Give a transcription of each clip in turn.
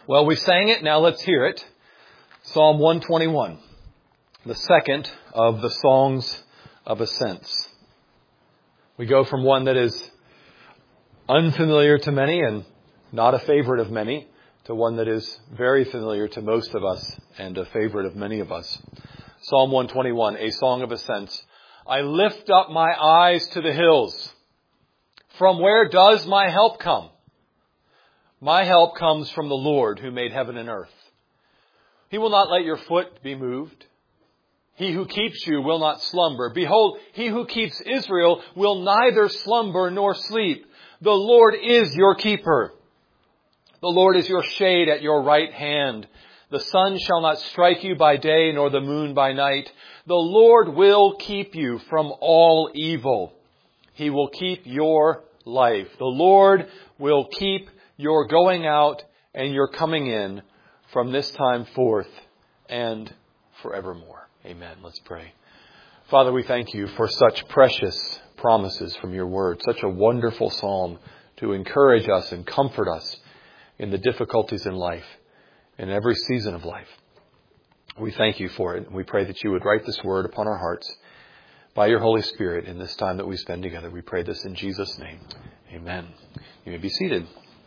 Well, we sang it, now let's hear it. Psalm 121, the second of the songs of ascents. We go from one that is unfamiliar to many and not a favorite of many to one that is very familiar to most of us and a favorite of many of us. Psalm 121, a song of ascents. I lift up my eyes to the hills. From where does my help come? My help comes from the Lord who made heaven and earth. He will not let your foot be moved. He who keeps you will not slumber. Behold, he who keeps Israel will neither slumber nor sleep. The Lord is your keeper. The Lord is your shade at your right hand. The sun shall not strike you by day, nor the moon by night. The Lord will keep you from all evil. He will keep your life. The Lord will keep your going out and your coming in from this time forth and forevermore. Amen. Let's pray. Father, we thank you for such precious promises from your word, such a wonderful psalm to encourage us and comfort us in the difficulties in life, in every season of life. We thank you for it. We pray that you would write this word upon our hearts by your Holy Spirit in this time that we spend together. We pray this in Jesus' name. Amen. You may be seated.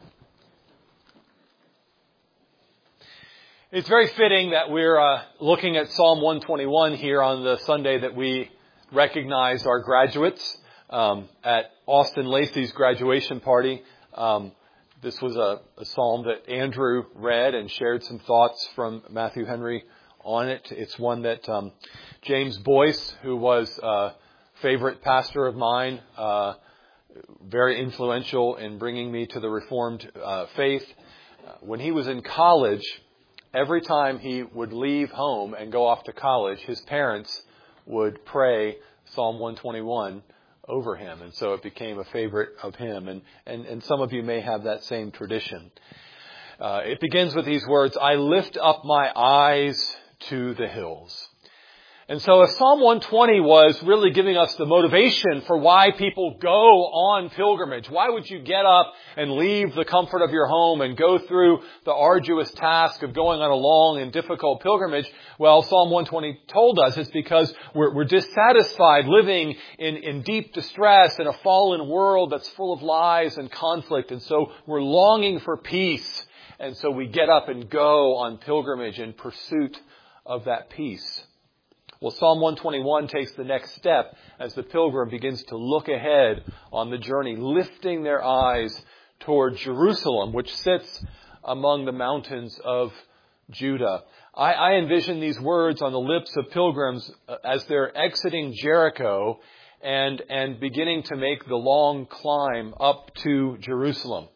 It's very fitting that we're looking at Psalm 121 here on the Sunday that we recognize our graduates at Austin Lacey's graduation party. This was a psalm that Andrew read and shared some thoughts from Matthew Henry on it. It's one that James Boyce, who was a favorite pastor of mine, very influential in bringing me to the Reformed faith. When he was in college, every time he would leave home and go off to college, his parents would pray Psalm 121 over him. And so it became a favorite of him. And some of you may have that same tradition. It begins with these words, I lift up my eyes to the hills. And so if Psalm 120 was really giving us the motivation for why people go on pilgrimage, why would you get up and leave the comfort of your home and go through the arduous task of going on a long and difficult pilgrimage? Well, Psalm 120 told us it's because we're dissatisfied living in deep distress in a fallen world that's full of lies and conflict. And so we're longing for peace. And so we get up and go on pilgrimage in pursuit of that peace. Well, Psalm 121 takes the next step as the pilgrim begins to look ahead on the journey, lifting their eyes toward Jerusalem, which sits among the mountains of Judah. I envision these words on the lips of pilgrims as they're exiting Jericho and beginning to make the long climb up to Jerusalem.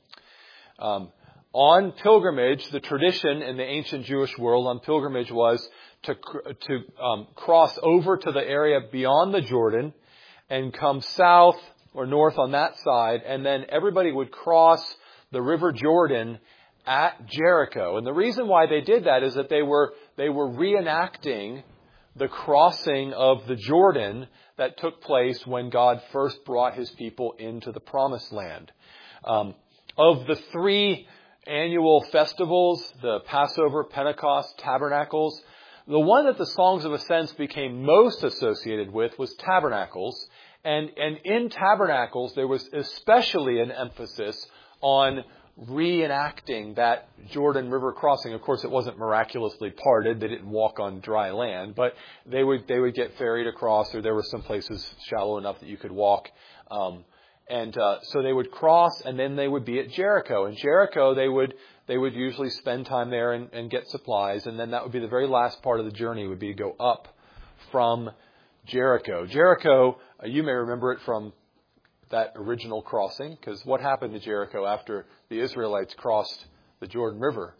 On pilgrimage, the tradition in the ancient Jewish world on pilgrimage was to cross over to the area beyond the Jordan and come south or north on that side, and then everybody would cross the River Jordan at Jericho. And the reason why they did that is that they were reenacting the crossing of the Jordan that took place when God first brought his people into the Promised Land. Of the three annual festivals, the Passover, Pentecost, Tabernacles, the one that the Songs of Ascents became most associated with was Tabernacles. And in Tabernacles, there was especially an emphasis on reenacting that Jordan River crossing. Of course, it wasn't miraculously parted. They didn't walk on dry land, but they would get ferried across, or there were some places shallow enough that you could walk. So they would cross, and then they would be at Jericho. In Jericho, they would usually spend time there and get supplies, and then that would be the very last part of the journey would be to go up from Jericho. Jericho, you may remember it from that original crossing, because what happened to Jericho after the Israelites crossed the Jordan River?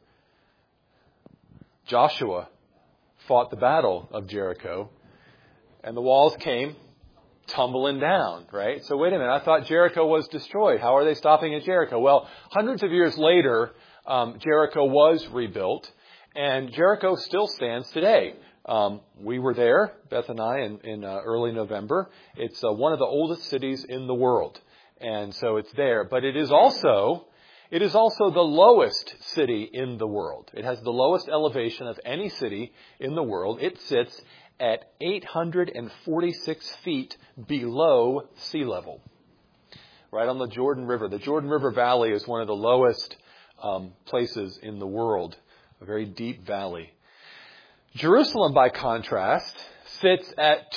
Joshua fought the battle of Jericho, and the walls came tumbling down, right? So wait a minute, I thought Jericho was destroyed. How are they stopping at Jericho? Well, hundreds of years later, Jericho was rebuilt, and Jericho still stands today. We were there, Beth and I, in early November. It's one of the oldest cities in the world, and so it's there. But it is also It is also the lowest city in the world. It has the lowest elevation of any city in the world. It sits at 846 feet below sea level, right on the Jordan River. The Jordan River Valley is one of the lowest places in the world, a very deep valley. Jerusalem, by contrast, sits at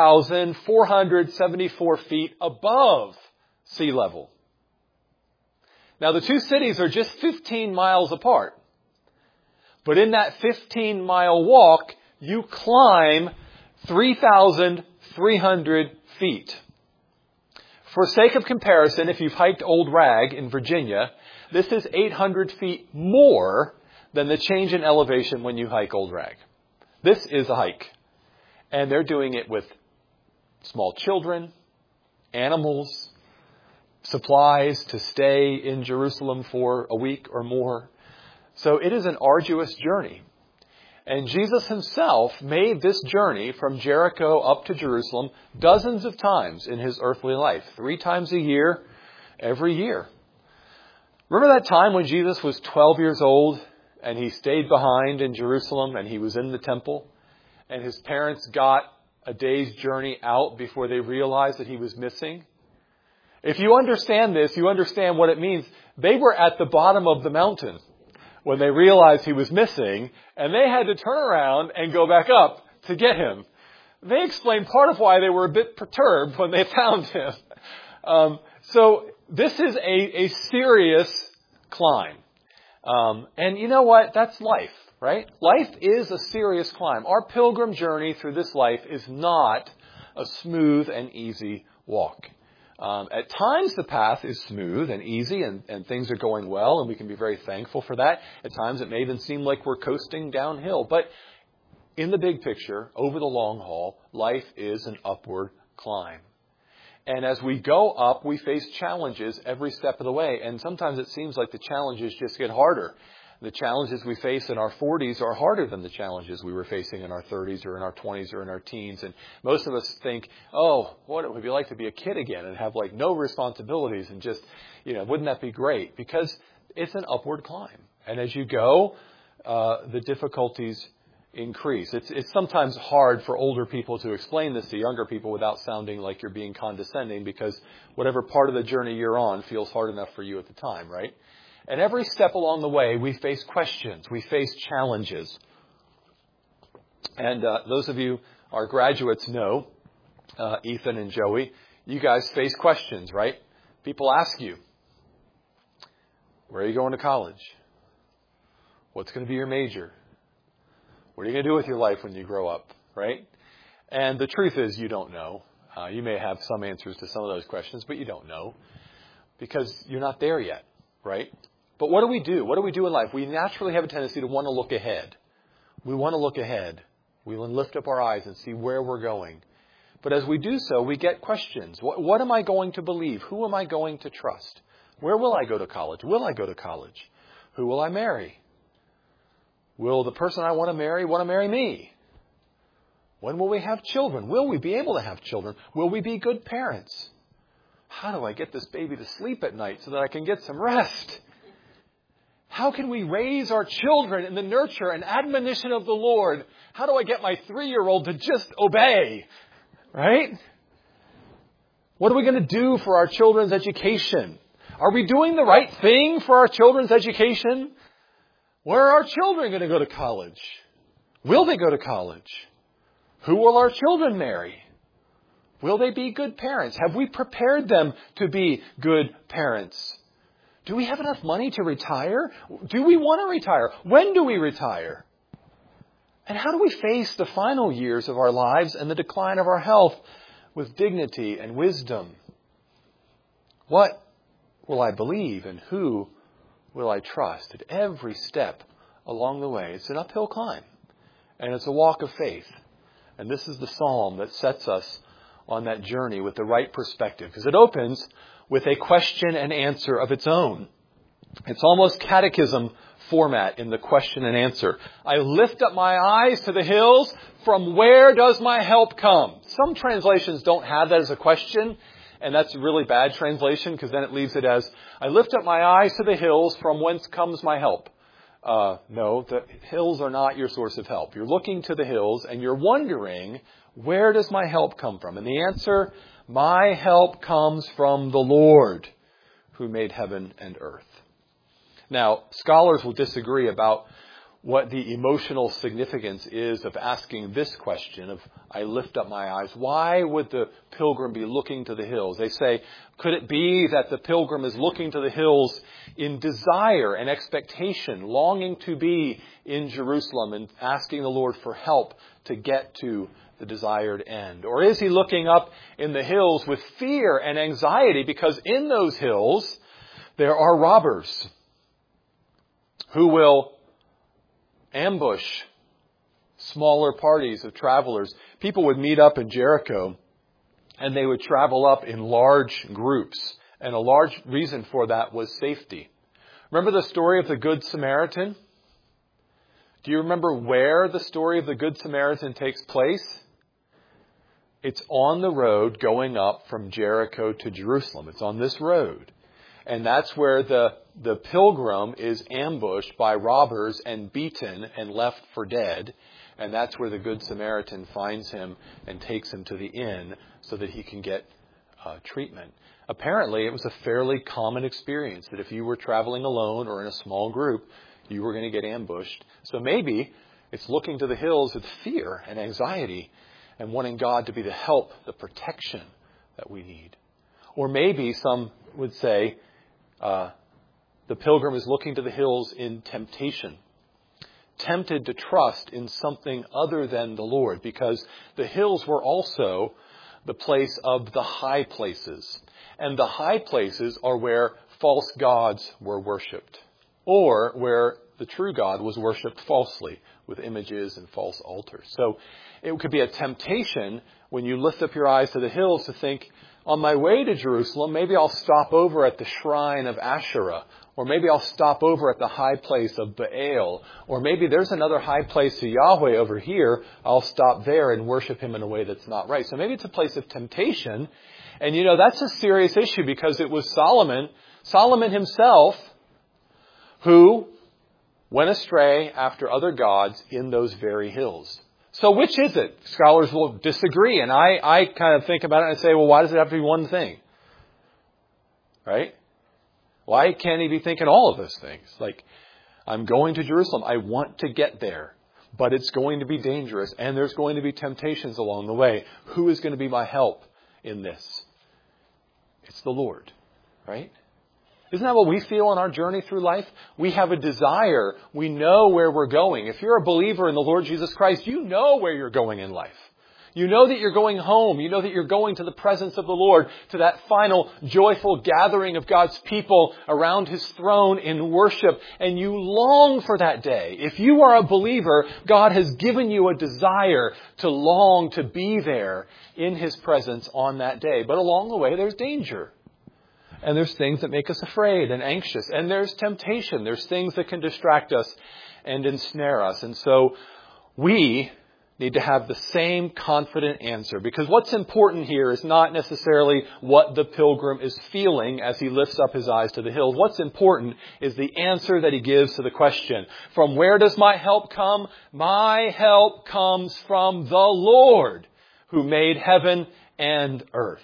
2,474 feet above sea level. Now, the two cities are just 15 miles apart. But in that 15-mile walk, you climb 3,300 feet. For sake of comparison, if you've hiked Old Rag in Virginia, this is 800 feet more than the change in elevation when you hike Old Rag. This is a hike. And they're doing it with small children, animals, supplies to stay in Jerusalem for a week or more. So it is an arduous journey. And Jesus himself made this journey from Jericho up to Jerusalem dozens of times in his earthly life. 3 times a year, every year. Remember that time when Jesus was 12 years old and he stayed behind in Jerusalem and he was in the temple and his parents got a day's journey out before they realized that he was missing? If you understand this, you understand what it means. They were at the bottom of the mountain when they realized he was missing, and they had to turn around and go back up to get him. They explained part of why they were a bit perturbed when they found him. So this is a serious climb. And you know what? That's life, right? Life is a serious climb. Our pilgrim journey through this life is not a smooth and easy walk. At times the path is smooth and easy and things are going well and we can be very thankful for that. At times it may even seem like we're coasting downhill. But in the big picture, over the long haul, life is an upward climb. And as we go up, we face challenges every step of the way. And sometimes it seems like the challenges just get harder. The challenges we face in our 40s are harder than the challenges we were facing in our 30s or in our 20s or in our teens. And most of us think, oh, what it would be like to be a kid again and have like no responsibilities and just, wouldn't that be great? Because it's an upward climb. And as you go, the difficulties increase. It's sometimes hard for older people to explain this to younger people without sounding like you're being condescending because whatever part of the journey you're on feels hard enough for you at the time, right? And every step along the way, we face questions. We face challenges. And those of you, our graduates, know, Ethan and Joey, you guys face questions, right? People ask you, where are you going to college? What's going to be your major? What are you going to do with your life when you grow up, right? And the truth is you don't know. You may have some answers to some of those questions, but you don't know because you're not there yet, right? But what do we do? What do we do in life? We naturally have a tendency to want to look ahead. We want to look ahead. We want to lift up our eyes and see where we're going. But as we do so, we get questions. What am I going to believe? Who am I going to trust? Where will I go to college? Will I go to college? Who will I marry? Will the person I want to marry me? When will we have children? Will we be able to have children? Will we be good parents? How do I get this baby to sleep at night so that I can get some rest? How can we raise our children in the nurture and admonition of the Lord? How do I get my 3-year-old to just obey? Right? What are we going to do for our children's education? Are we doing the right thing for our children's education? Where are our children going to go to college? Will they go to college? Who will our children marry? Will they be good parents? Have we prepared them to be good parents? Do we have enough money to retire? Do we want to retire? When do we retire? And how do we face the final years of our lives and the decline of our health with dignity and wisdom? What will I believe and who will I trust? At every step along the way, it's an uphill climb and it's a walk of faith. And this is the psalm that sets us on that journey with the right perspective because it opens with a question and answer of its own. It's almost catechism format in the question and answer. I lift up my eyes to the hills. From where does my help come? Some translations don't have that as a question. And that's a really bad translation because then it leaves it as, I lift up my eyes to the hills from whence comes my help. No, the hills are not your source of help. You're looking to the hills and you're wondering, where does my help come from? And the answer, my help comes from the Lord who made heaven and earth. Now, scholars will disagree about what the emotional significance is of asking this question of, I lift up my eyes. Why would the pilgrim be looking to the hills? They say, could it be that the pilgrim is looking to the hills in desire and expectation, longing to be in Jerusalem and asking the Lord for help to get to the desired end? Or is he looking up in the hills with fear and anxiety because in those hills there are robbers who will ambush smaller parties of travelers? People would meet up in Jericho and they would travel up in large groups. And a large reason for that was safety. Remember the story of the Good Samaritan? Do you remember where the story of the Good Samaritan takes place? It's on the road going up from Jericho to Jerusalem. It's on this road. And that's where the pilgrim is ambushed by robbers and beaten and left for dead. And that's where the Good Samaritan finds him and takes him to the inn so that he can get treatment. Apparently, it was a fairly common experience that if you were traveling alone or in a small group, you were going to get ambushed. So maybe it's looking to the hills with fear and anxiety and wanting God to be the help, the protection that we need. Or maybe some would say the pilgrim is looking to the hills in temptation, tempted to trust in something other than the Lord, because the hills were also the place of the high places. And the high places are where false gods were worshipped, or where the true God was worshipped falsely with images and false altars. So it could be a temptation when you lift up your eyes to the hills to think, on my way to Jerusalem, maybe I'll stop over at the shrine of Asherah, or maybe I'll stop over at the high place of Baal, or maybe there's another high place to Yahweh over here. I'll stop there and worship him in a way that's not right. So maybe it's a place of temptation. And that's a serious issue because it was Solomon himself, who went astray after other gods in those very hills. So which is it? Scholars will disagree. And I kind of think about it and say, well, why does it have to be one thing? Right? Why can't he be thinking all of those things? Like, I'm going to Jerusalem. I want to get there. But it's going to be dangerous. And there's going to be temptations along the way. Who is going to be my help in this? It's the Lord. Right? Isn't that what we feel on our journey through life? We have a desire. We know where we're going. If you're a believer in the Lord Jesus Christ, you know where you're going in life. You know that you're going home. You know that you're going to the presence of the Lord, to that final joyful gathering of God's people around his throne in worship. And you long for that day. If you are a believer, God has given you a desire to long to be there in his presence on that day. But along the way, there's danger. And there's things that make us afraid and anxious. And there's temptation. There's things that can distract us and ensnare us. And so we need to have the same confident answer. Because what's important here is not necessarily what the pilgrim is feeling as he lifts up his eyes to the hills. What's important is the answer that he gives to the question. From where does my help come? My help comes from the Lord who made heaven and earth.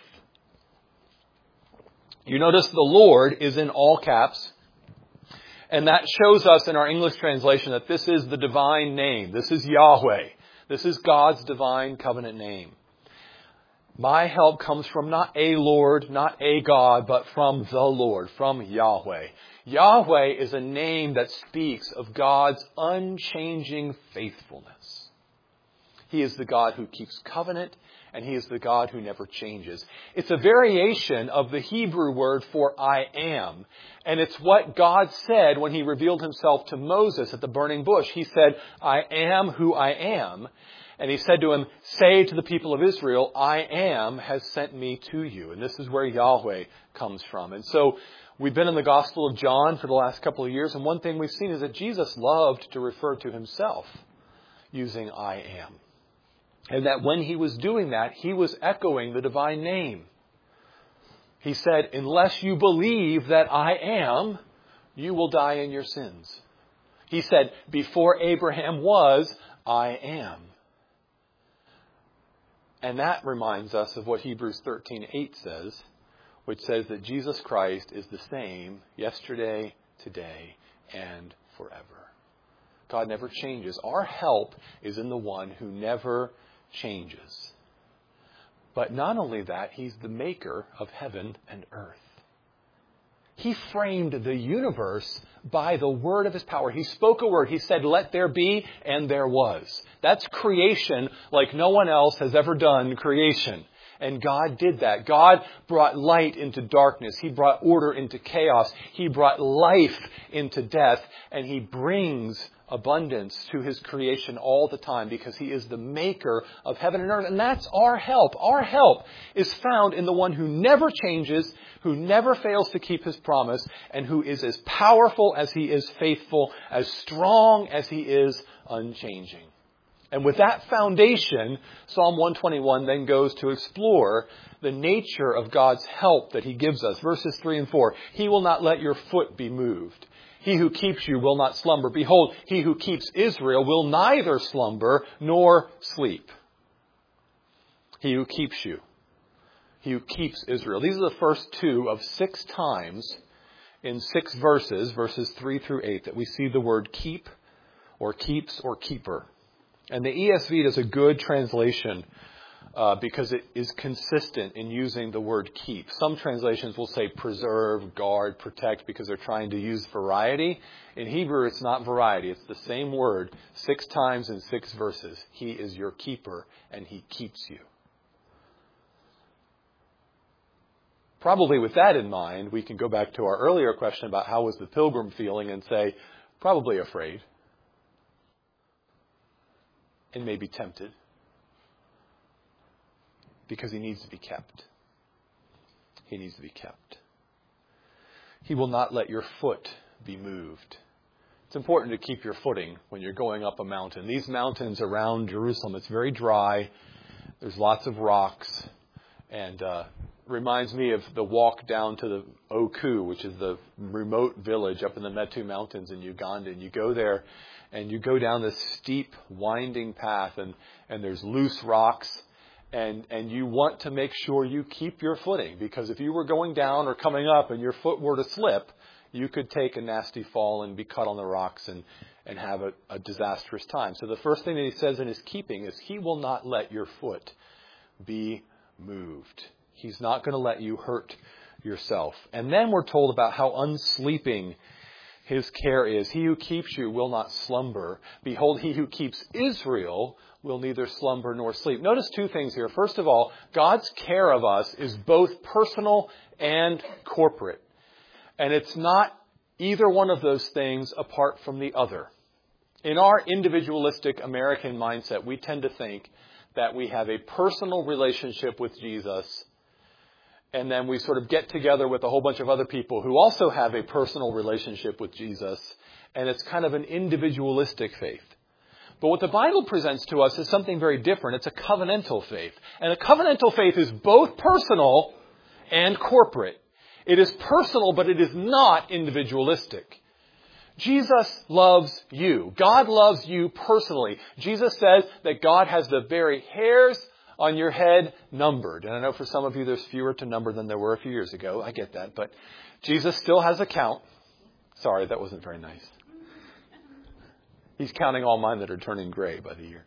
You notice the Lord is in all caps. And that shows us in our English translation that this is the divine name. This is Yahweh. This is God's divine covenant name. My help comes from not a Lord, not a God, but from the Lord, from Yahweh. Yahweh is a name that speaks of God's unchanging faithfulness. He is the God who keeps covenant, and he is the God who never changes. It's a variation of the Hebrew word for I am. And it's what God said when he revealed himself to Moses at the burning bush. He said, I am who I am. And he said to him, say to the people of Israel, I am has sent me to you. And this is where Yahweh comes from. And so we've been in the Gospel of John for the last couple of years. And one thing we've seen is that Jesus loved to refer to himself using I am. And that when he was doing that, he was echoing the divine name. He said, unless you believe that I am, you will die in your sins. He said, before Abraham was, I am. And that reminds us of what Hebrews 13:8 says, which says that Jesus Christ is the same yesterday, today, and forever. God never changes. Our help is in the one who never changes. But not only that, he's the maker of heaven and earth. He framed the universe by the word of his power. He spoke a word. He said, let there be, and there was. That's creation like no one else has ever done creation. And God did that. God brought light into darkness. He brought order into chaos. He brought life into death. And he brings abundance to his creation all the time because he is the maker of heaven and earth. And that's our help. Our help is found in the one who never changes, who never fails to keep his promise, and who is as powerful as he is faithful, as strong as he is unchanging. And with that foundation, Psalm 121 then goes to explore the nature of God's help that he gives us. Verses 3 and 4. He will not let your foot be moved. He who keeps you will not slumber. Behold, he who keeps Israel will neither slumber nor sleep. He who keeps you. He who keeps Israel. These are the first two of 6 times in 6 verses, verses 3 through 8, that we see the word keep or keeps or keeper. And the ESV does a good translation because it is consistent in using the word keep. Some translations will say preserve, guard, protect because they're trying to use variety. In Hebrew, it's not variety. It's the same word 6 times in 6 verses. He is your keeper and he keeps you. Probably with that in mind, we can go back to our earlier question about how was the pilgrim feeling and say, probably afraid. And maybe tempted. Because he needs to be kept. He needs to be kept. He will not let your foot be moved. It's important to keep your footing when you're going up a mountain. These mountains around Jerusalem, it's very dry. There's lots of rocks. And reminds me of the walk down to the Oku, which is the remote village up in the Metu Mountains in Uganda. And you go there and you go down this steep, winding path and there's loose rocks. And you want to make sure you keep your footing, because if you were going down or coming up and your foot were to slip, you could take a nasty fall and be cut on the rocks and have a disastrous time. So the first thing that he says in his keeping is he will not let your foot be moved. He's not going to let you hurt yourself. And then we're told about how unsleeping his care is. He who keeps you will not slumber. Behold, he who keeps Israel will neither slumber nor sleep. Notice 2 things here. First of all, God's care of us is both personal and corporate. And it's not either one of those things apart from the other. In our individualistic American mindset, we tend to think that we have a personal relationship with Jesus, and then we sort of get together with a whole bunch of other people who also have a personal relationship with Jesus, and it's kind of an individualistic faith. But what the Bible presents to us is something very different. It's a covenantal faith. And a covenantal faith is both personal and corporate. It is personal, but it is not individualistic. Jesus loves you. God loves you personally. Jesus says that God has the very hairs on your head numbered. And I know for some of you there's fewer to number than there were a few years ago. I get that. But Jesus still has a count. Sorry, that wasn't very nice. He's counting all mine that are turning gray by the year.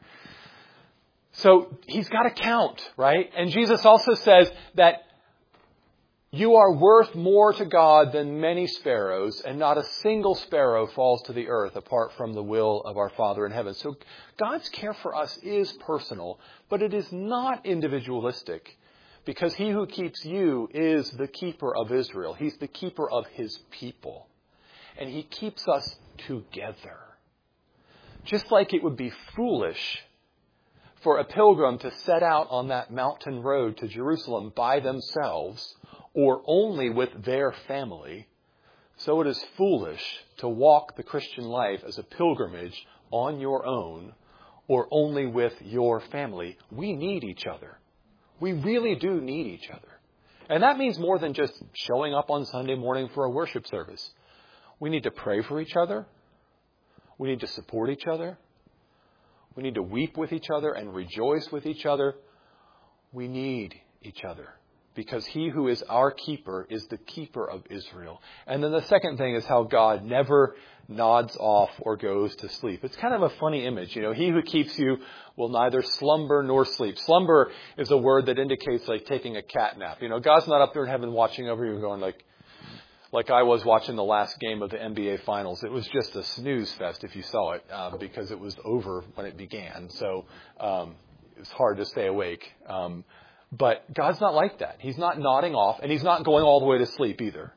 So he's got a count, right? And Jesus also says that you are worth more to God than many sparrows, and not a single sparrow falls to the earth apart from the will of our Father in heaven. So God's care for us is personal, but it is not individualistic, because he who keeps you is the keeper of Israel. He's the keeper of his people, and he keeps us together. Just like it would be foolish for a pilgrim to set out on that mountain road to Jerusalem by themselves or only with their family, so it is foolish to walk the Christian life as a pilgrimage on your own or only with your family. We need each other. We really do need each other. And that means more than just showing up on Sunday morning for a worship service. We need to pray for each other. We need to support each other. We need to weep with each other and rejoice with each other. We need each other because he who is our keeper is the keeper of Israel. And then the second thing is how God never nods off or goes to sleep. It's kind of a funny image. You know, he who keeps you will neither slumber nor sleep. Slumber is a word that indicates like taking a cat nap. You know, God's not up there in heaven watching over you going like I was watching the last game of the NBA Finals. It was just a snooze fest if you saw it because it was over when it began. So it was hard to stay awake. But God's not like that. He's not nodding off, and he's not going all the way to sleep either.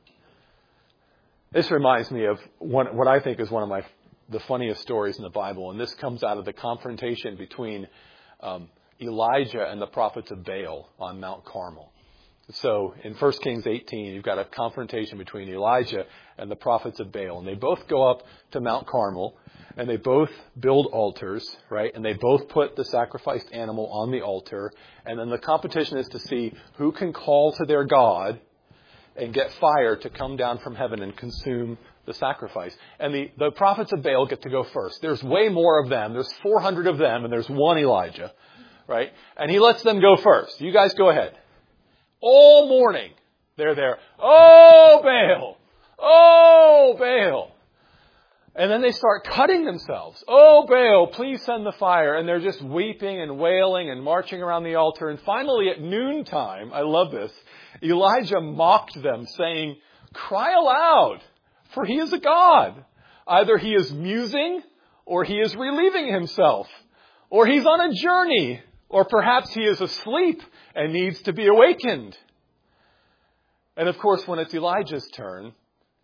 This reminds me of what I think is one of the funniest stories in the Bible, and this comes out of the confrontation between Elijah and the prophets of Baal on Mount Carmel. So in 1 Kings 18, you've got a confrontation between Elijah and the prophets of Baal. And they both go up to Mount Carmel, and they both build altars, right? And they both put the sacrificed animal on the altar. And then the competition is to see who can call to their God and get fire to come down from heaven and consume the sacrifice. And the prophets of Baal get to go first. There's way more of them. There's 400 of them, and there's one Elijah, right? And he lets them go first. You guys go ahead. All morning, they're there. Oh, Baal! Oh, Baal! And then they start cutting themselves. Oh, Baal, please send the fire. And they're just weeping and wailing and marching around the altar. And finally, at noontime, I love this, Elijah mocked them, saying, "Cry aloud, for he is a god. Either he is musing, or he is relieving himself, or he's on a journey, or perhaps he is asleep and needs to be awakened." And of course, when it's Elijah's turn,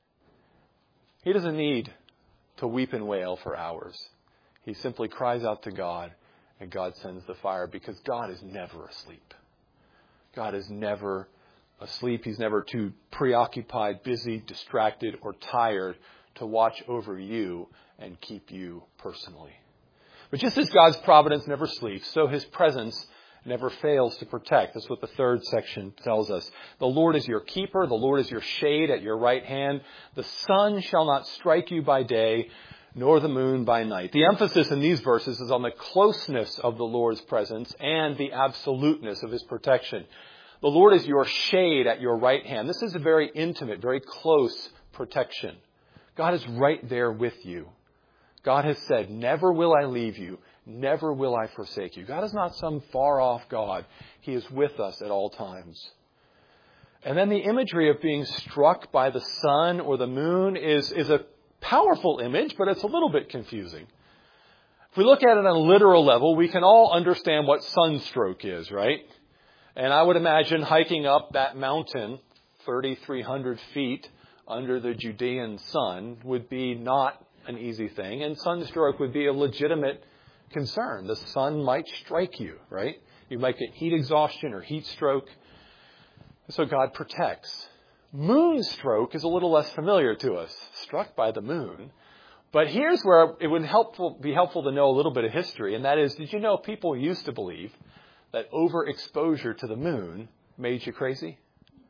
he doesn't need to weep and wail for hours. He simply cries out to God, and God sends the fire, because God is never asleep. God is never asleep. He's never too preoccupied, busy, distracted, or tired to watch over you and keep you personally. But just as God's providence never sleeps, so his presence never fails to protect. That's what the third section tells us. The Lord is your keeper. The Lord is your shade at your right hand. The sun shall not strike you by day, nor the moon by night. The emphasis in these verses is on the closeness of the Lord's presence and the absoluteness of his protection. The Lord is your shade at your right hand. This is a very intimate, very close protection. God is right there with you. God has said, "Never will I leave you. Never will I forsake you." God is not some far-off God. He is with us at all times. And then the imagery of being struck by the sun or the moon is a powerful image, but it's a little bit confusing. If we look at it on a literal level, we can all understand what sunstroke is, right? And I would imagine hiking up that mountain, 3,300 feet under the Judean sun, would be not an easy thing. And sunstroke would be a legitimate concern. The sun might strike you, right? You might get heat exhaustion or heat stroke. So God protects. Moonstroke is a little less familiar to us, struck by the moon. But here's where it would be helpful to know a little bit of history, and that is, did you know people used to believe that overexposure to the moon made you crazy?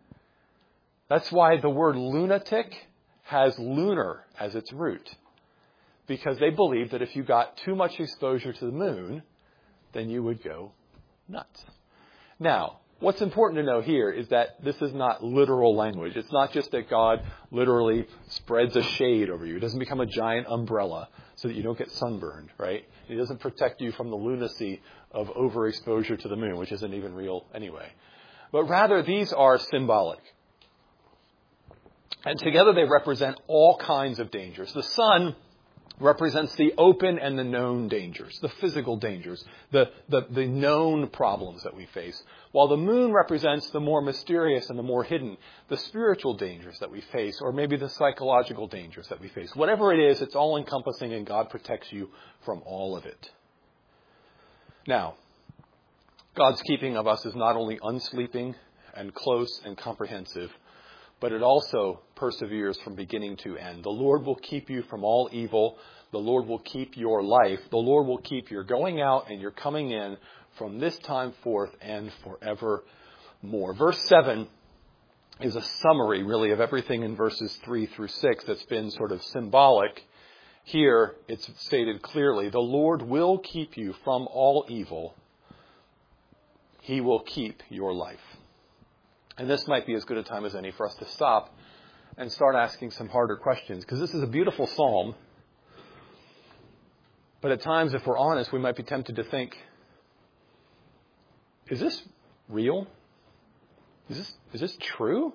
That's why the word lunatic has lunar as its root. Because they believed that if you got too much exposure to the moon, then you would go nuts. Now, what's important to know here is that this is not literal language. It's not just that God literally spreads a shade over you. It doesn't become a giant umbrella so that you don't get sunburned, right? It doesn't protect you from the lunacy of overexposure to the moon, which isn't even real anyway. But rather, these are symbolic. And together they represent all kinds of dangers. The sun represents the open and the known dangers, the physical dangers, the known problems that we face, while the moon represents the more mysterious and the more hidden, the spiritual dangers that we face, or maybe the psychological dangers that we face. Whatever it is, it's all encompassing, and God protects you from all of it. Now, God's keeping of us is not only unsleeping and close and comprehensive, but it also perseveres from beginning to end. The Lord will keep you from all evil. The Lord will keep your life. The Lord will keep your going out and your coming in from this time forth and forevermore. Verse 7 is a summary, really, of everything in verses 3 through 6 that's been sort of symbolic. Here, it's stated clearly, the Lord will keep you from all evil. He will keep your life. And this might be as good a time as any for us to stop and start asking some harder questions, because this is a beautiful psalm. But at times, if we're honest, we might be tempted to think, is this real? Is this true?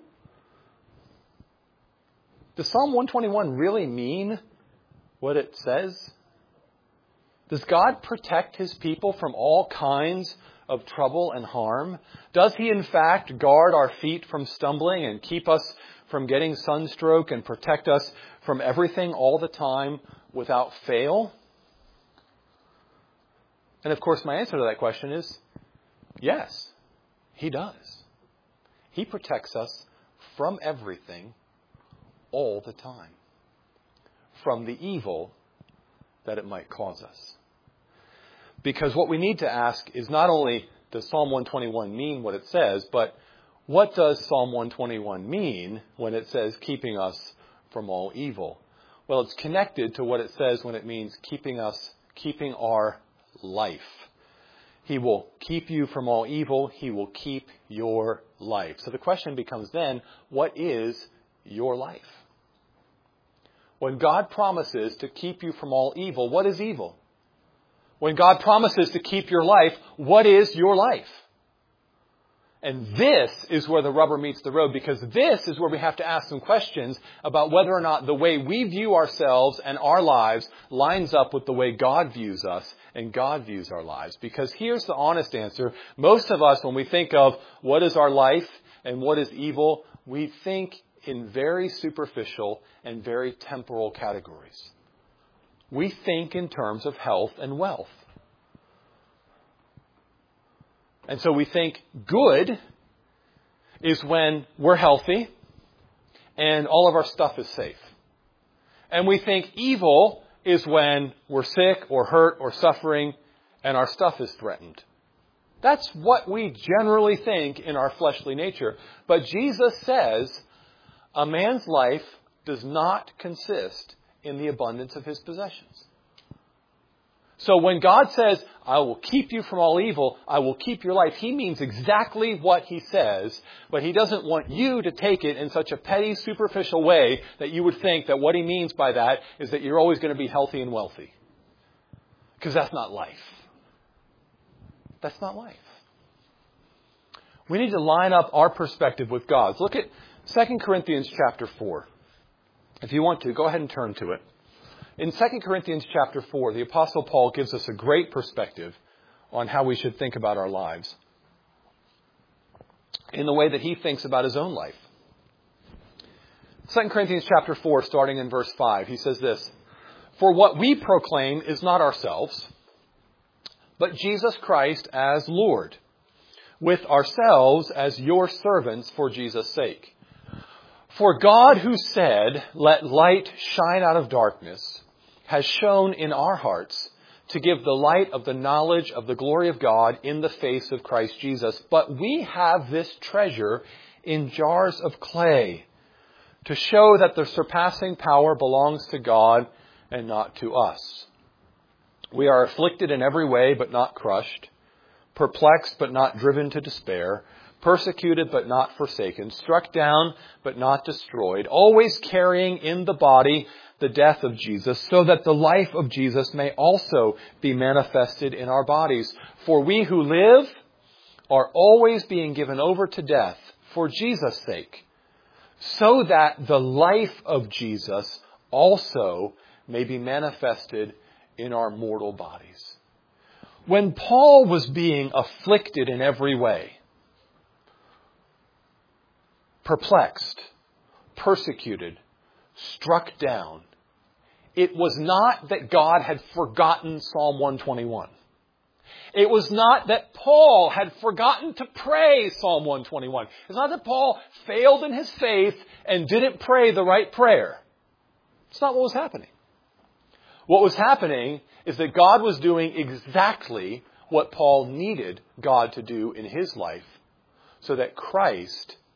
Does Psalm 121 really mean what it says? Does God protect his people from all kinds of trouble and harm? Does he in fact guard our feet from stumbling and keep us from getting sunstroke and protect us from everything all the time without fail? And of course, my answer to that question is yes, he does. He protects us from everything all the time, from the evil that it might cause us. Because what we need to ask is not only does Psalm 121 mean what it says, but what does Psalm 121 mean when it says keeping us from all evil? Well, it's connected to what it says when it means keeping our life. He will keep you from all evil. He will keep your life. So the question becomes then, what is your life? When God promises to keep you from all evil, what is evil? When God promises to keep your life, what is your life? And this is where the rubber meets the road, because this is where we have to ask some questions about whether or not the way we view ourselves and our lives lines up with the way God views us and God views our lives. Because here's the honest answer. Most of us, when we think of what is our life and what is evil, we think in very superficial and very temporal categories. We think in terms of health and wealth. And so we think good is when we're healthy and all of our stuff is safe. And we think evil is when we're sick or hurt or suffering and our stuff is threatened. That's what we generally think in our fleshly nature. But Jesus says a man's life does not consist in the abundance of his possessions. So when God says, I will keep you from all evil, I will keep your life, he means exactly what he says, but he doesn't want you to take it in such a petty, superficial way that you would think that what he means by that is that you're always going to be healthy and wealthy. Because that's not life. That's not life. We need to line up our perspective with God's. Look at 2 Corinthians chapter 4. If you want to, go ahead and turn to it. In 2 Corinthians chapter 4, the Apostle Paul gives us a great perspective on how we should think about our lives in the way that he thinks about his own life. 2 Corinthians chapter 4, starting in verse 5, he says this, "For what we proclaim is not ourselves, but Jesus Christ as Lord, with ourselves as your servants for Jesus' sake. For God, who said, 'Let light shine out of darkness,' has shone in our hearts to give the light of the knowledge of the glory of God in the face of Christ Jesus. But we have this treasure in jars of clay to show that the surpassing power belongs to God and not to us. We are afflicted in every way, but not crushed, perplexed, but not driven to despair, persecuted, but not forsaken, struck down, but not destroyed, always carrying in the body the death of Jesus, so that the life of Jesus may also be manifested in our bodies. For we who live are always being given over to death for Jesus' sake, so that the life of Jesus also may be manifested in our mortal bodies." When Paul was being afflicted in every way, perplexed, persecuted, struck down, it was not that God had forgotten Psalm 121. It was not that Paul had forgotten to pray Psalm 121. It's not that Paul failed in his faith and didn't pray the right prayer. It's not what was happening. What was happening is that God was doing exactly what Paul needed God to do in his life so that Christ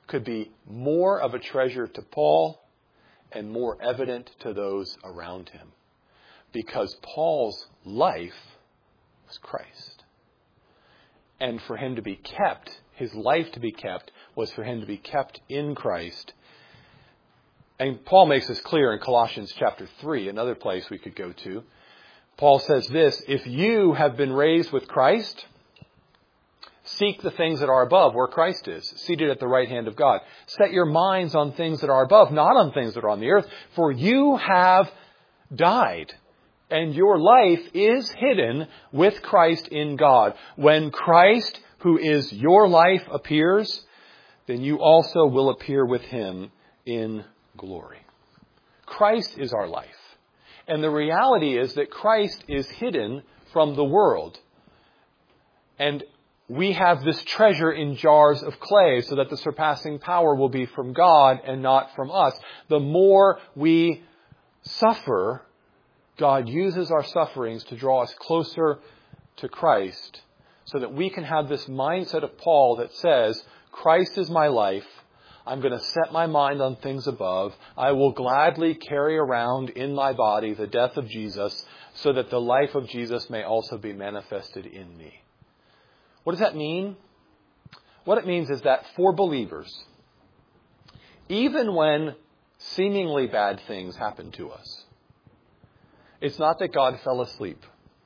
could be more of a treasure to Paul and more evident to those around him. Because Paul's life was Christ. And for him to be kept, his life to be kept, was for him to be kept in Christ. And Paul makes this clear in Colossians chapter 3, another place we could go to. Paul says this, if you have been raised with Christ, seek the things that are above, where Christ is, seated at the right hand of God. Set your minds on things that are above, not on things that are on the earth, for you have died, and your life is hidden with Christ in God. When Christ, who is your life, appears, then you also will appear with him in glory. Christ is our life. And the reality is that Christ is hidden from the world. And we have this treasure in jars of clay so that the surpassing power will be from God and not from us. The more we suffer, God uses our sufferings to draw us closer to Christ so that we can have this mindset of Paul that says, Christ is my life. I'm going to set my mind on things above. I will gladly carry around in my body the death of Jesus so that the life of Jesus may also be manifested in me. What does that mean? What it means is that for believers, even when seemingly bad things happen to us, it's not that God fell asleep.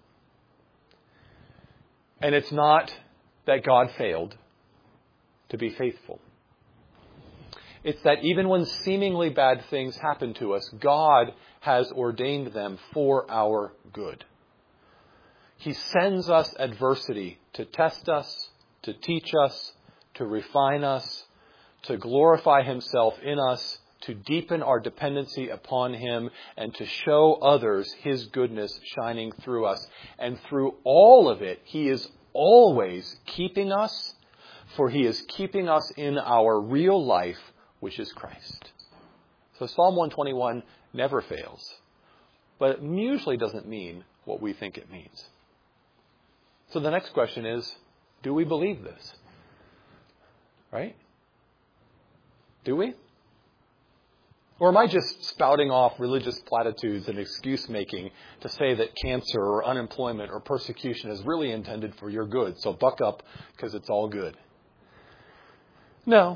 And it's not that God failed to be faithful. It's that even when seemingly bad things happen to us, God has ordained them for our good. He sends us adversity to test us, to teach us, to refine us, to glorify himself in us, to deepen our dependency upon him, and to show others his goodness shining through us. And through all of it, he is always keeping us, for he is keeping us in our real life, which is Christ. So Psalm 121 never fails, but it usually doesn't mean what we think it means. So the next question is, do we believe this? Right? Do we? Or am I just spouting off religious platitudes and excuse making to say that cancer or unemployment or persecution is really intended for your good, so buck up because it's all good? No.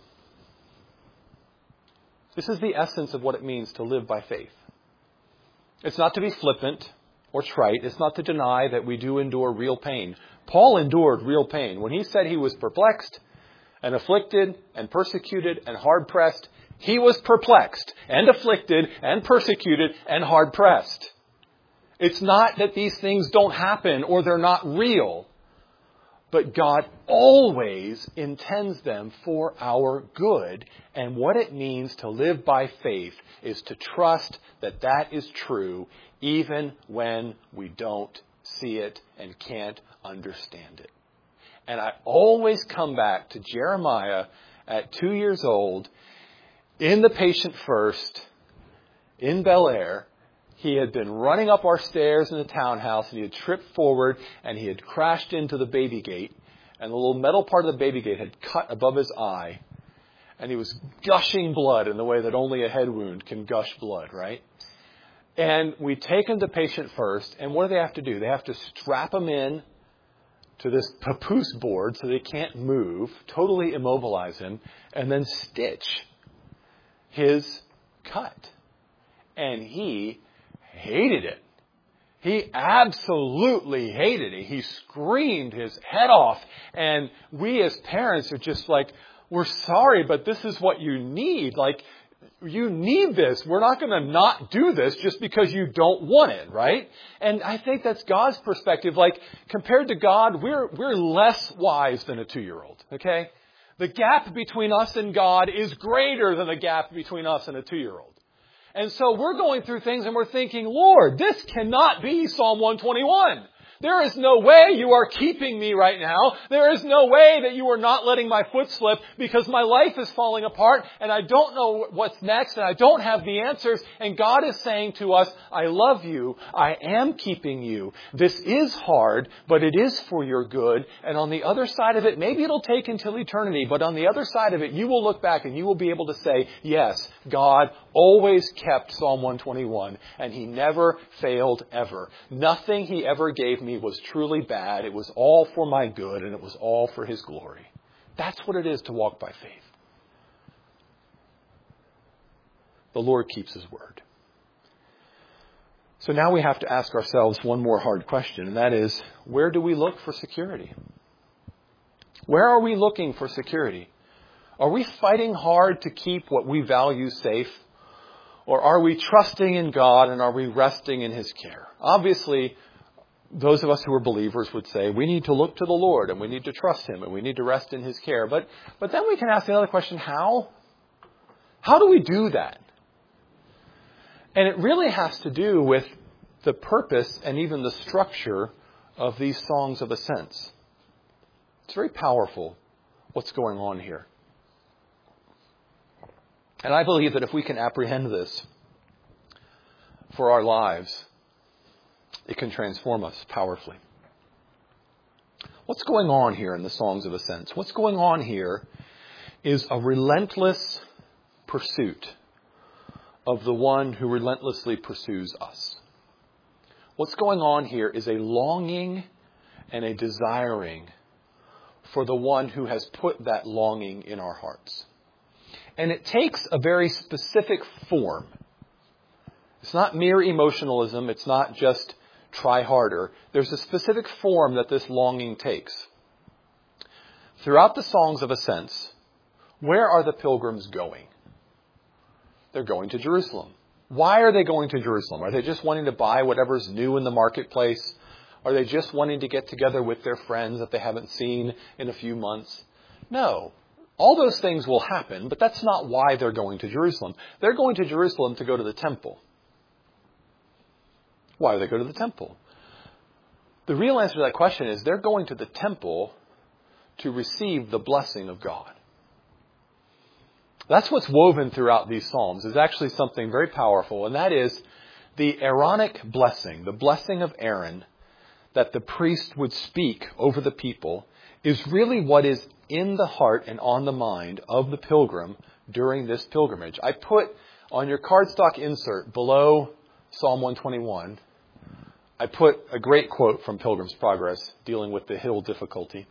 This is the essence of what it means to live by faith. It's not to be flippant or trite. It's not to deny that we do endure real pain. Paul endured real pain. When he said he was perplexed and afflicted and persecuted and hard-pressed, he was perplexed and afflicted and persecuted and hard-pressed. It's not that these things don't happen or they're not real. But God always intends them for our good. And what it means to live by faith is to trust that that is true even when we don't see it and can't understand it. And I always come back to Jeremiah at 2 years old in the Patient First in Bel Air. He had been running up our stairs in the townhouse, and he had tripped forward, and he had crashed into the baby gate, and the little metal part of the baby gate had cut above his eye, and he was gushing blood in the way that only a head wound can gush blood, right? And we take him to Patient First, and what do they have to do? They have to strap him in to this papoose board so they can't move, totally immobilize him, and then stitch his cut. And he hated it. He absolutely hated it. He screamed his head off. And we as parents are just like, we're sorry, but this is what you need. Like, you need this. We're not going to not do this just because you don't want it, right? And I think that's God's perspective. Like, compared to God, we're less wise than a 2-year-old, okay? The gap between us and God is greater than the gap between us and a 2-year-old. And so we're going through things and we're thinking, Lord, this cannot be Psalm 121. There is no way you are keeping me right now. There is no way that you are not letting my foot slip because my life is falling apart and I don't know what's next and I don't have the answers. And God is saying to us, I love you. I am keeping you. This is hard, but it is for your good. And on the other side of it, maybe it'll take until eternity, but on the other side of it, you will look back and you will be able to say, yes, God always kept Psalm 121 and He never failed ever. Nothing He ever gave me was truly bad. It was all for my good and it was all for His glory. That's what it is to walk by faith. The Lord keeps His word. So now we have to ask ourselves one more hard question, and that is, where do we look for security? Where are we looking for security? Are we fighting hard to keep what we value safe? Or are we trusting in God and are we resting in His care? Obviously, those of us who are believers would say we need to look to the Lord and we need to trust Him and we need to rest in His care. But then we can ask another question, how? How do we do that? And it really has to do with the purpose and even the structure of these songs of ascents. It's very powerful what's going on here. And I believe that if we can apprehend this for our lives, it can transform us powerfully. What's going on here in the Songs of Ascents? What's going on here is a relentless pursuit of the one who relentlessly pursues us. What's going on here is a longing and a desiring for the one who has put that longing in our hearts. And it takes a very specific form. It's not mere emotionalism. It's not just try harder. There's a specific form that this longing takes. Throughout the Songs of Ascents, where are the pilgrims going? They're going to Jerusalem. Why are they going to Jerusalem? Are they just wanting to buy whatever's new in the marketplace? Are they just wanting to get together with their friends that they haven't seen in a few months? No. All those things will happen, but that's not why they're going to Jerusalem. They're going to Jerusalem to go to the temple. Why do they go to the temple? The real answer to that question is they're going to the temple to receive the blessing of God. That's what's woven throughout these Psalms, is actually something very powerful, and that is the Aaronic blessing, the blessing of Aaron that the priest would speak over the people, is really what is in the heart and on the mind of the pilgrim during this pilgrimage. I put on your cardstock insert below Psalm 121, I put a great quote from Pilgrim's Progress dealing with the hill difficulty.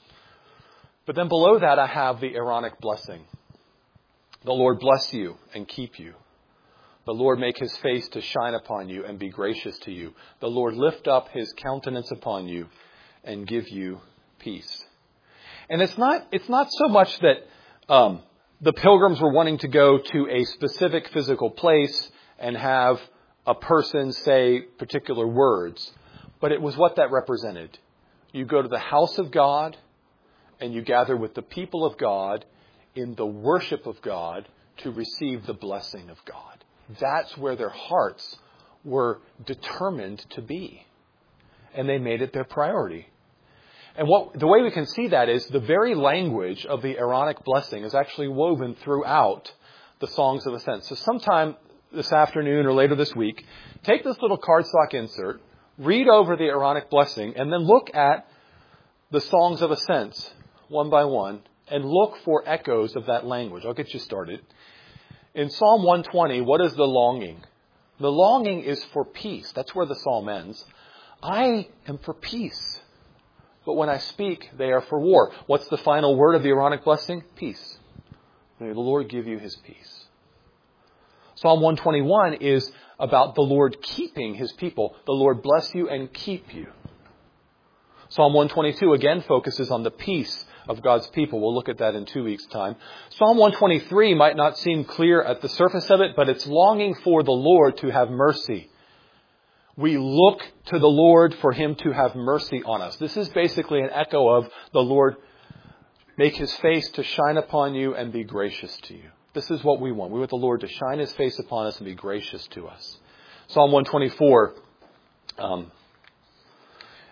But then below that I have the Aaronic blessing. The Lord bless you and keep you. The Lord make His face to shine upon you and be gracious to you. The Lord lift up His countenance upon you and give you peace. And it's not so much that the pilgrims were wanting to go to a specific physical place and have a person say particular words, but it was what that represented. You go to the house of God and you gather with the people of God in the worship of God to receive the blessing of God. That's where their hearts were determined to be. And they made it their priority. And the way we can see that is the very language of the Aaronic blessing is actually woven throughout the Songs of Ascents. So sometime this afternoon or later this week, take this little cardstock insert, read over the Aaronic blessing, and then look at the Songs of Ascents one by one, and look for echoes of that language. I'll get you started. In Psalm 120, what is the longing? The longing is for peace. That's where the psalm ends. I am for peace. But when I speak, they are for war. What's the final word of the Aaronic blessing? Peace. May the Lord give you His peace. Psalm 121 is about the Lord keeping His people. The Lord bless you and keep you. Psalm 122 again focuses on the peace of God's people. We'll look at that in 2 weeks' time. Psalm 123 might not seem clear at the surface of it, but it's longing for the Lord to have mercy. We look to the Lord for Him to have mercy on us. This is basically an echo of the Lord make His face to shine upon you and be gracious to you. This is what we want. We want the Lord to shine His face upon us and be gracious to us. Psalm 124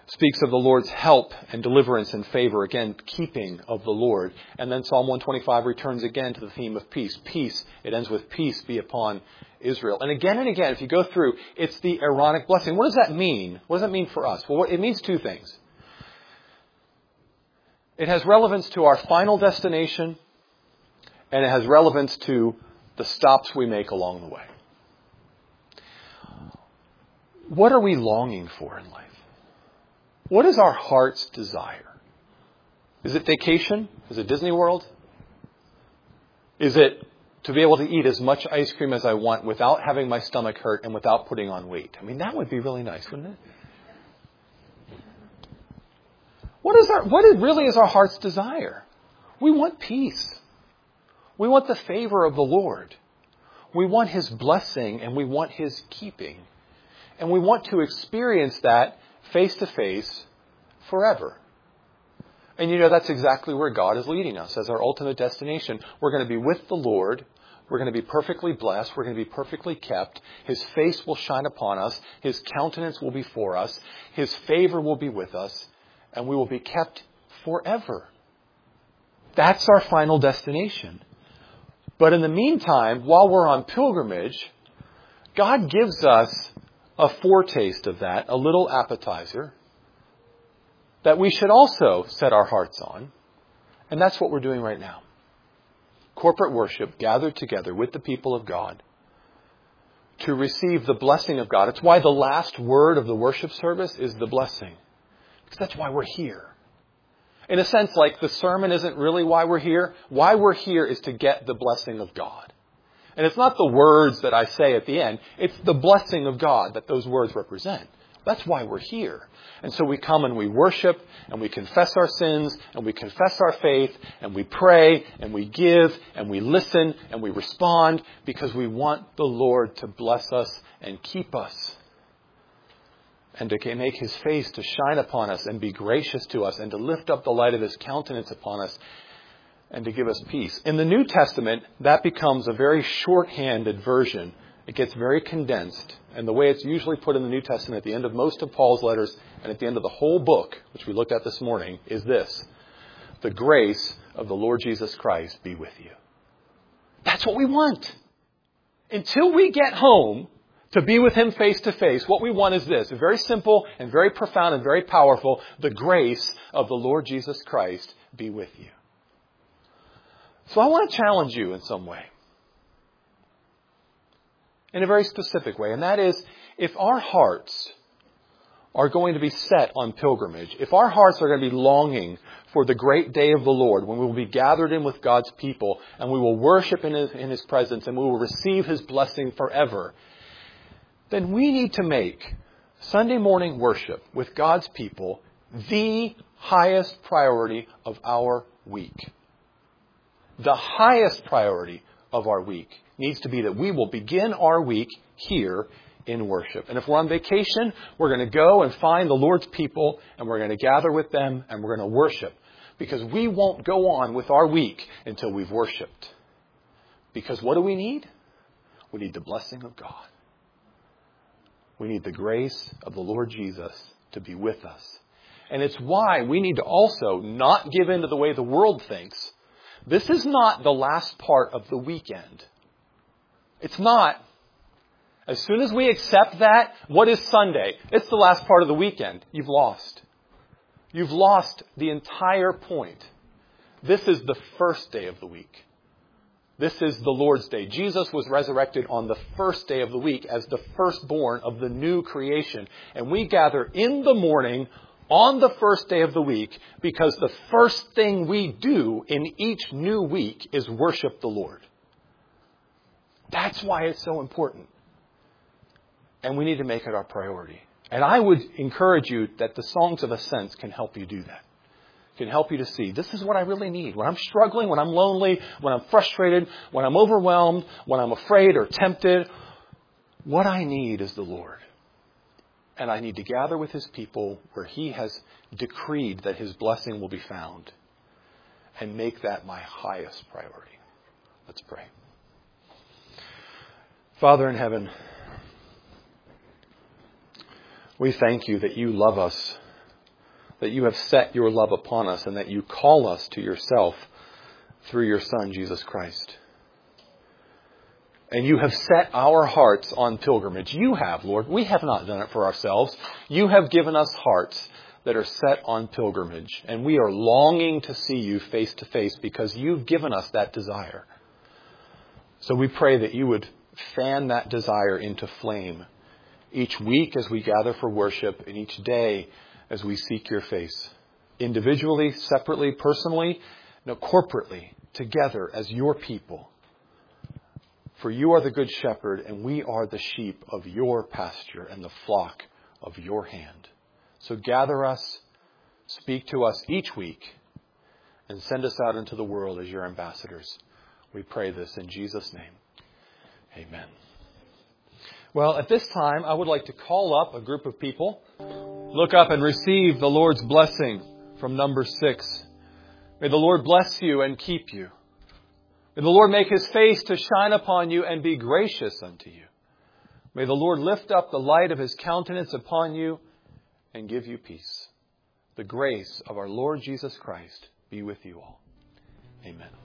speaks of the Lord's help and deliverance and favor, again, keeping of the Lord. And then Psalm 125 returns again to the theme of peace. Peace, it ends with peace be upon Israel. And again, if you go through, it's the Aaronic blessing. What does that mean? What does that mean for us? Well, it means two things. It has relevance to our final destination, and it has relevance to the stops we make along the way. What are we longing for in life? What is our heart's desire? Is it vacation? Is it Disney World? Is it to be able to eat as much ice cream as I want without having my stomach hurt and without putting on weight? I mean, that would be really nice, wouldn't it? What really is our heart's desire? We want peace. We want the favor of the Lord. We want His blessing and we want His keeping. And we want to experience that face to face forever. And that's exactly where God is leading us as our ultimate destination. We're going to be with the Lord. We're going to be perfectly blessed. We're going to be perfectly kept. His face will shine upon us. His countenance will be for us. His favor will be with us. And we will be kept forever. That's our final destination. But in the meantime, while we're on pilgrimage, God gives us a foretaste of that, a little appetizer, that we should also set our hearts on. And that's what we're doing right now. Corporate worship, gathered together with the people of God to receive the blessing of God. It's why the last word of the worship service is the blessing. Because that's why we're here. In a sense, like the sermon isn't really why we're here. Why we're here is to get the blessing of God. And it's not the words that I say at the end. It's the blessing of God that those words represent. That's why we're here. And so we come and we worship and we confess our sins and we confess our faith and we pray and we give and we listen and we respond because we want the Lord to bless us and keep us and to make His face to shine upon us and be gracious to us and to lift up the light of His countenance upon us and to give us peace. In the New Testament, that becomes a very shorthanded version. It gets very condensed. And the way it's usually put in the New Testament at the end of most of Paul's letters and at the end of the whole book, which we looked at this morning, is this: the grace of the Lord Jesus Christ be with you. That's what we want. Until we get home to be with Him face to face, what we want is this: very simple and very profound and very powerful. The grace of the Lord Jesus Christ be with you. So I want to challenge you in some way. In a very specific way. And that is, if our hearts are going to be set on pilgrimage, if our hearts are going to be longing for the great day of the Lord, when we will be gathered in with God's people, and we will worship in His presence, and we will receive His blessing forever, then we need to make Sunday morning worship with God's people the highest priority of our week. The highest priority of our week needs to be that we will begin our week here in worship. And if we're on vacation, we're going to go and find the Lord's people and we're going to gather with them and we're going to worship. Because we won't go on with our week until we've worshiped. Because what do we need? We need the blessing of God. We need the grace of the Lord Jesus to be with us. And it's why we need to also not give in to the way the world thinks. This is not the last part of the weekend. It's not. As soon as we accept that, what is Sunday? It's the last part of the weekend. You've lost. You've lost the entire point. This is the first day of the week. This is the Lord's Day. Jesus was resurrected on the first day of the week as the firstborn of the new creation. And we gather in the morning on the first day of the week because the first thing we do in each new week is worship the Lord. That's why it's so important. And we need to make it our priority. And I would encourage you that the Songs of Ascents can help you do that. Can help you to see, this is what I really need. When I'm struggling, when I'm lonely, when I'm frustrated, when I'm overwhelmed, when I'm afraid or tempted, what I need is the Lord. And I need to gather with His people where He has decreed that His blessing will be found. And make that my highest priority. Let's pray. Father in heaven, we thank You that You love us that you have set your love upon us and that you call us to yourself through your Son, Jesus Christ. And you have set our hearts on pilgrimage. You have, Lord. We have not done it for ourselves. You have given us hearts that are set on pilgrimage. And we are longing to see you face to face because you've given us that desire. So we pray that you would fan that desire into flame each week as we gather for worship and each day as we seek your face. Individually, separately, personally, no, corporately, together as your people. For you are the good shepherd and we are the sheep of your pasture and the flock of your hand. So gather us, speak to us each week, and send us out into the world as your ambassadors. We pray this in Jesus' name. Amen. Well, at this time, I would like to call up a group of people. Look up and receive the Lord's blessing from number 6. May the Lord bless you and keep you. May the Lord make his face to shine upon you and be gracious unto you. May the Lord lift up the light of his countenance upon you and give you peace. The grace of our Lord Jesus Christ be with you all. Amen.